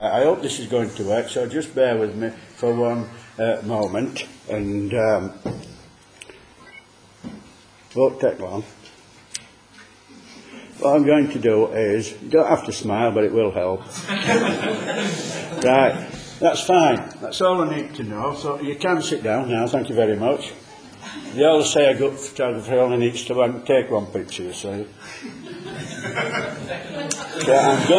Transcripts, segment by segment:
I hope this is going to work, so just bear with me for one moment, and won't take long. What I'm going to do is, you don't have to smile, but it will help. Right, that's fine. That's all I need to know. So you can sit down now, thank you very much. They always say a good photographer only needs to take one picture, you see. So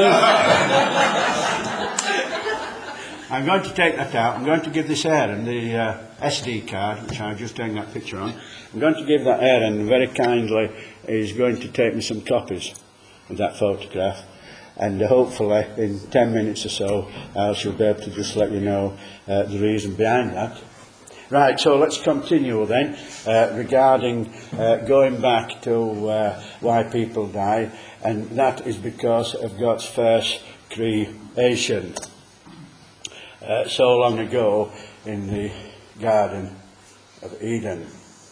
I'm going to take that out. I'm going to give this Aaron the SD card, which I've just taken that picture on. I'm going to give that Aaron, and very kindly is going to take me some copies of that photograph. And hopefully in 10 minutes or so I shall be able to just let you know the reason behind that. Right, so let's continue then regarding going back to why people die, and that is because of God's first creation. So long ago in the Garden of Eden.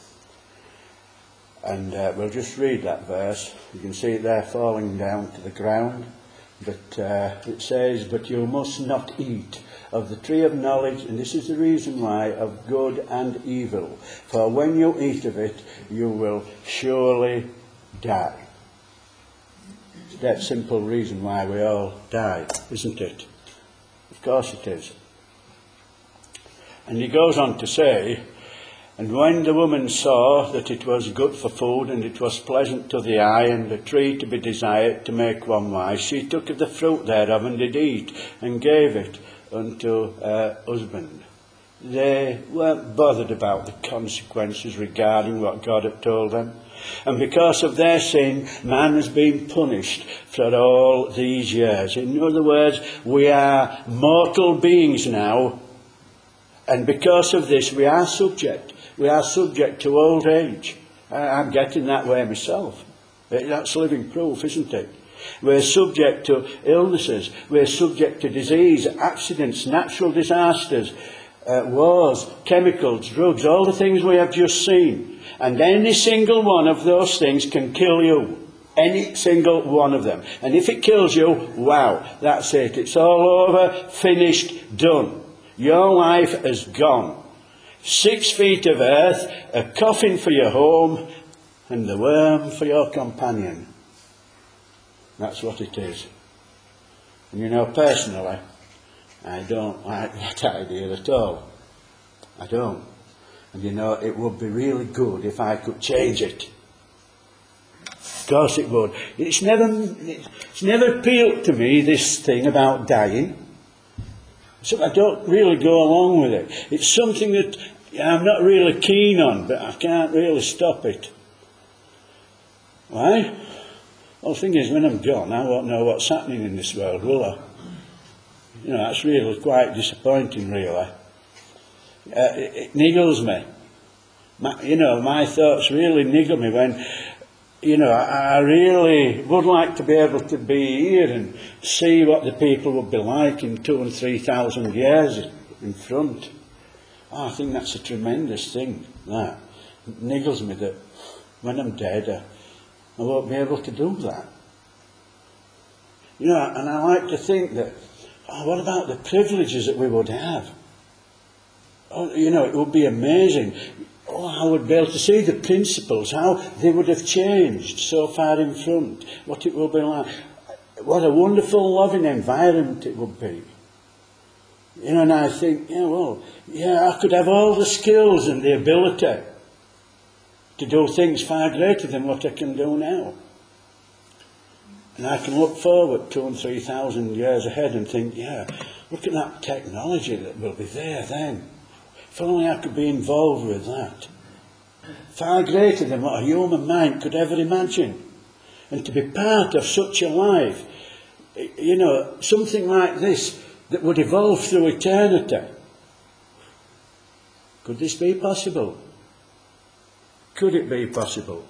And we'll just read that verse. You can see it there falling down to the ground. But it says, "But you must not eat of the tree of knowledge," and this is the reason why, "of good and evil. For when you eat of it, you will surely die." It's that simple reason why we all die, isn't it? Of course it is. And he goes on to say, "And when the woman saw that it was good for food, and it was pleasant to the eye, and a tree to be desired to make one wise, she took of the fruit thereof, and did eat, and gave it unto her husband." They weren't bothered about the consequences regarding what God had told them. And because of their sin, man has been punished for all these years. In other words, we are mortal beings now. And because of this, we are subject. We are subject to old age. I'm getting that way myself. That's living proof, isn't it? We're subject to illnesses. We're subject to disease, accidents, natural disasters, wars, chemicals, drugs, all the things we have just seen. And any single one of those things can kill you. Any single one of them. And if it kills you, wow, that's it. It's all over, finished, done. Your life has gone. 6 feet of earth, a coffin for your home, and the worm for your companion. That's what it is. And you know, personally, I don't like that idea at all. I don't. And you know, it would be really good if I could change it. Of course it would. It's never appealed to me, this thing about dying. So I don't really go along with it. It's something that I'm not really keen on, but I can't really stop it. Why? Well, the thing is, when I'm gone, I won't know what's happening in this world, will I? You know, that's really quite disappointing, really. It niggles me. My thoughts really niggle me when, I really would like to be able to be here and see what the people would be like in 2,000 and 3,000 years in front. Oh, I think that's a tremendous thing, that. It niggles me that when I'm dead, I won't be able to do that. And I like to think that, what about the privileges that we would have? Oh, it would be amazing. Oh, I would be able to see the principles, how they would have changed so far in front, what it will be like. What a wonderful, loving environment it would be. And I think, I could have all the skills and the ability to do things far greater than what I can do now. And I can look forward 2,000 and 3,000 years ahead and think, look at that technology that will be there then. If only I could be involved with that. Far greater than what a human mind could ever imagine. And to be part of such a life, something like this that would evolve through eternity. Could this be possible? Could it be possible?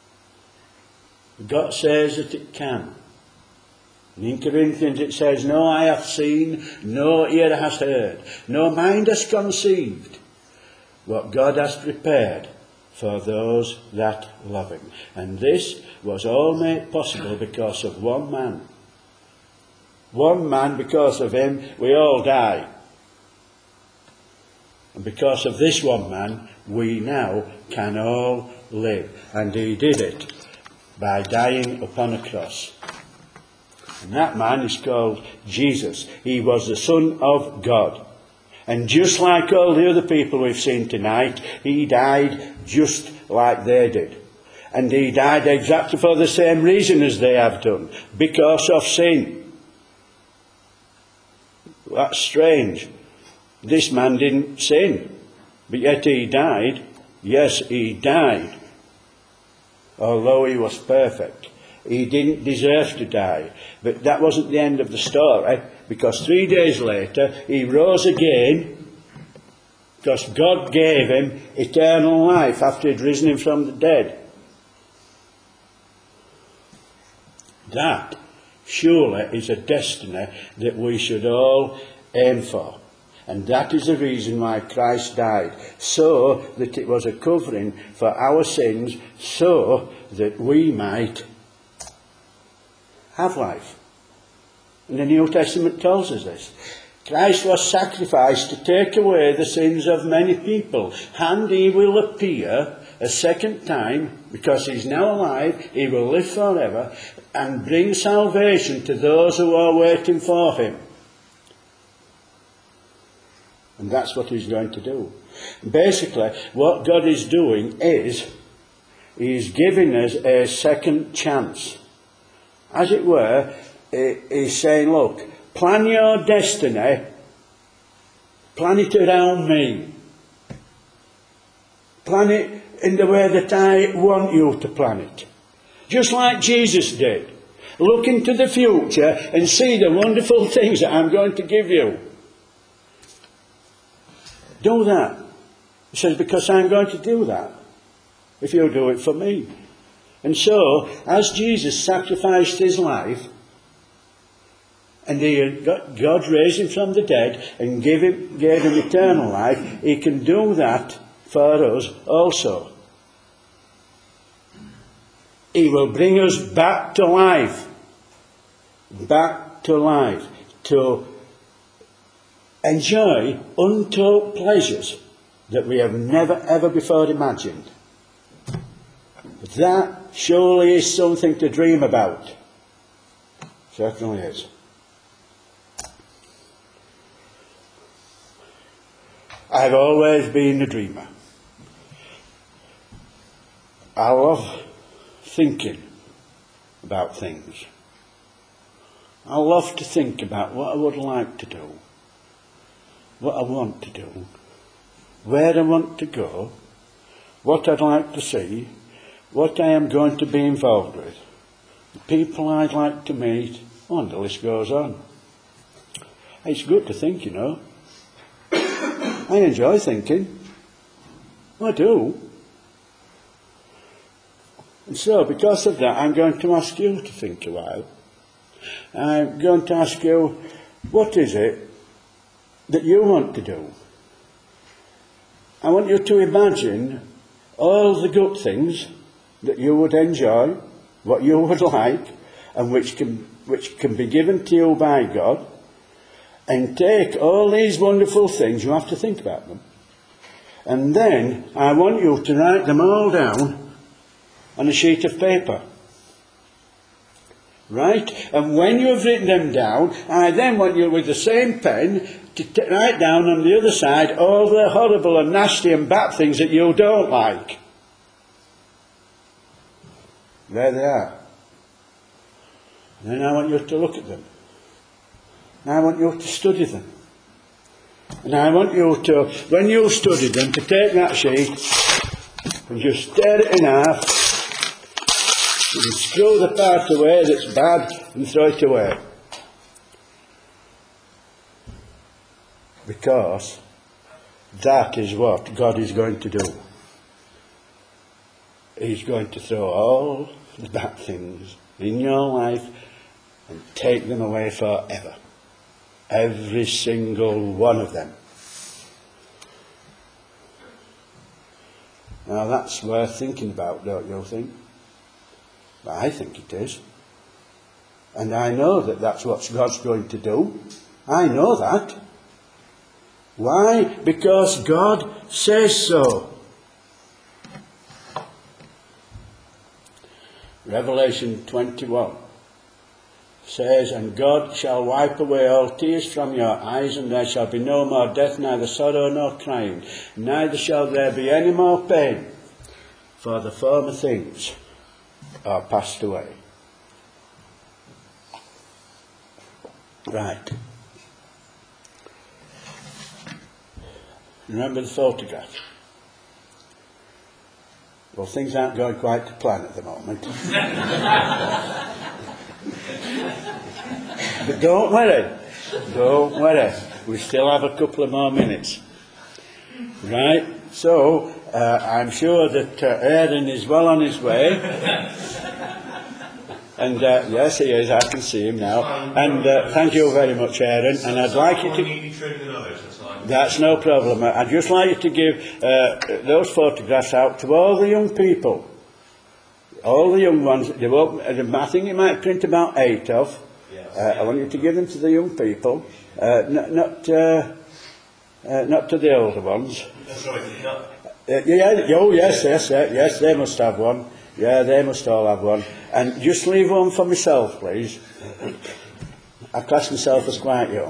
God says that it can. And in Corinthians it says, "No eye hath seen, no ear hath heard, no mind hath conceived what God hath prepared for those that love him." And this was all made possible because of one man. One man, because of him, we all die. And because of this one man, we now can all live. And he did it by dying upon a cross. And that man is called Jesus. He was the Son of God. And just like all the other people we've seen tonight, he died just like they did. And he died exactly for the same reason as they have done, because of sin. That's strange. This man didn't sin, but yet he died. Yes, he died. Although he was perfect. He didn't deserve to die. But that wasn't the end of the story, because 3 days later he rose again, because God gave him eternal life after he'd risen him from the dead. That surely is a destiny that we should all aim for. And that is the reason why Christ died, so that it was a covering for our sins, so that we might have life. And the New Testament tells us this. Christ was sacrificed to take away the sins of many people, and he will appear a second time, because he's now alive, he will live forever, and bring salvation to those who are waiting for him. And that's what he's going to do. Basically, what God is doing is, he's giving us a second chance. As it were, he's saying, look, plan your destiny, plan it around me. Plan it in the way that I want you to plan it. Just like Jesus did. Look into the future and see the wonderful things that I'm going to give you. Do that. He says, because I'm going to do that, if you'll do it for me. And so, as Jesus sacrificed his life, and God raised him from the dead and gave him eternal life, he can do that for us also. He will bring us back to life. Back to life. To enjoy untold pleasures that we have never ever before imagined. That surely is something to dream about. Certainly is. I've always been a dreamer. I love thinking about things. I love to think about what I would like to do, what I want to do, where I want to go, what I'd like to see, what I am going to be involved with, the people I'd like to meet, and the list goes on. It's good to think, you know. I enjoy thinking. I do. And so, because of that, I'm going to ask you to think a while. I'm going to ask you, what is it that you want to do? I want you to imagine all the good things that you would enjoy, what you would like, and which can be given to you by God, and take all these wonderful things, you have to think about them, and then I want you to write them all down on a sheet of paper. Right? And when you've written them down, I then want you with the same pen to write down on the other side all the horrible and nasty and bad things that you don't like. There they are. And then I want you to look at them. And I want you to study them. And I want you to, when you study them, to take that sheet and just tear it in half and screw the part away that's bad and throw it away. Because that is what God is going to do. He's going to throw all the bad things in your life and take them away forever. Every single one of them. Now that's worth thinking about, don't you think? I think it is. And I know that that's what God's going to do. I know that. Why? Because God says so. Revelation 21 says, "And God shall wipe away all tears from your eyes, and there shall be no more death, neither sorrow nor crying, neither shall there be any more pain, for the former things are passed away." Right. Remember the photograph? Well, things aren't going quite to plan at the moment. But don't worry. Don't worry. We still have a couple of more minutes. Right? So, I'm sure that Aaron is well on his way. And yes, he is. I can see him now. And thank you very much, Aaron. And I'd like you to... That's no problem. I'd just like you to give those photographs out to all the young people. All the young ones. I think you might print about 8 of. I want you to give them to the young people. Not to the older ones. Yes, they must have one. Yeah, they must all have one. And just leave one for myself, please. I class myself as quite young.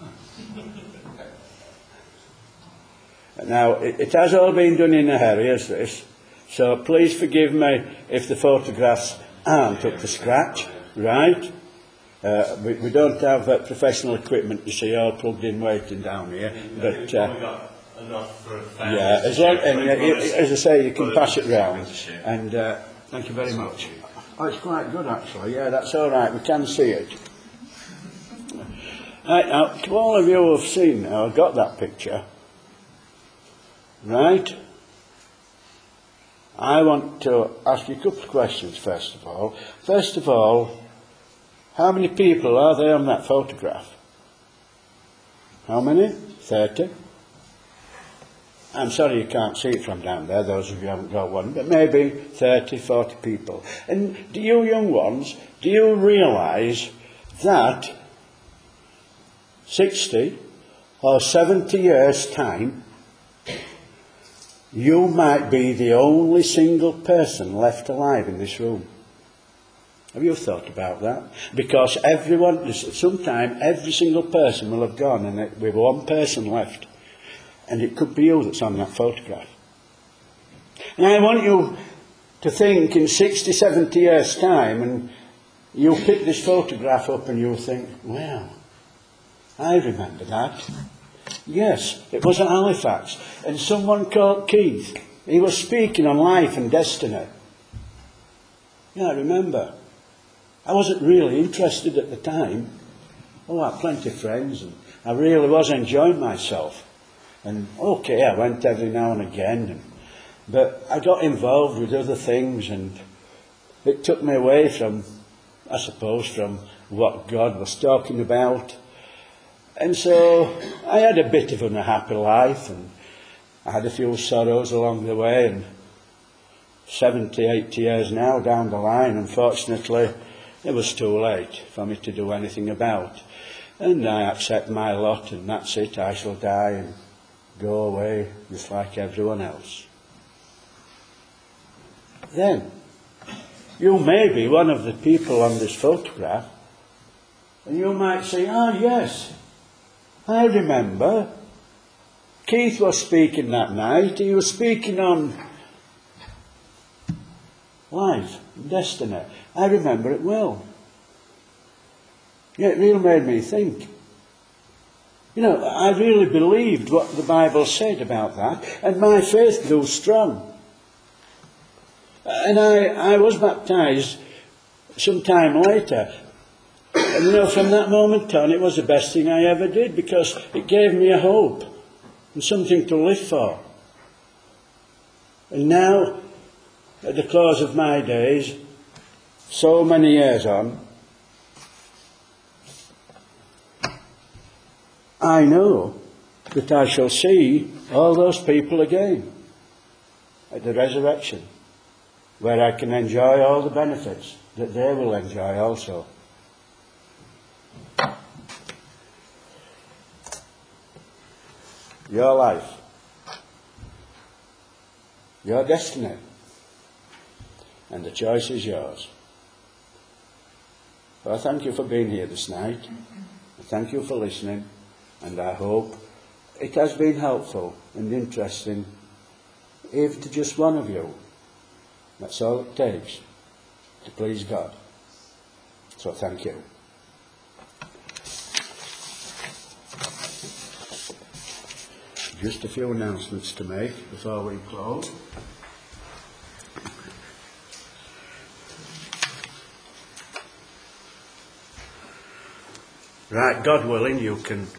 Now, it has all been done in a hurry, as this. So please forgive me if the photographs aren't up to scratch, right? We don't have professional equipment, you see, all plugged in waiting down here. But enough for a family. Yeah, as I say, you can pass it round. And thank you very much. Oh, it's quite good actually. Yeah, that's all right. We can see it. Right, now, to all of you who have seen or got that picture, right, I want to ask you a couple of questions first of all. First of all, how many people are there on that photograph? How many? 30? I'm sorry you can't see it from down there, those of you who haven't got one, but maybe 30, 40 people. And do you young ones, do you realise that 60 or 70 years' time, you might be the only single person left alive in this room? Have you thought about that? Because sometime every single person will have gone and with one person left. And it could be you that's on that photograph. And I want you to think in 60, 70 years' time, and you'll pick this photograph up and you'll think, wow, I remember that. Yes, it was at Halifax. And someone called Keith. He was speaking on life and destiny. Yeah, I remember. I wasn't really interested at the time. Oh, I had plenty of friends and I really was enjoying myself. And okay, I went every now and again. But I got involved with other things and it took me away from, I suppose, from what God was talking about. And so I had a bit of an unhappy life and I had a few sorrows along the way. And 70, 80 years now down the line, unfortunately, it was too late for me to do anything about. And I accept my lot and that's it, I shall die and go away just like everyone else. Then, you may be one of the people on this photograph and you might say, oh yes, I remember. Keith was speaking that night. He was speaking on life and destiny. I remember it well. Yeah, it really made me think. You know, I really believed what the Bible said about that, and my faith grew strong. And I was baptised some time later. And you know, from that moment on, it was the best thing I ever did, because it gave me a hope and something to live for. And now, at the close of my days, so many years on, I know that I shall see all those people again at the resurrection, where I can enjoy all the benefits that they will enjoy also. your life, your destiny, and the choice is yours. So I thank you for being here this night. I thank you for listening, and I hope it has been helpful and interesting, even to just one of you. That's all it takes to please God. So thank you. Just a few announcements to make before we close. Right, God willing, you can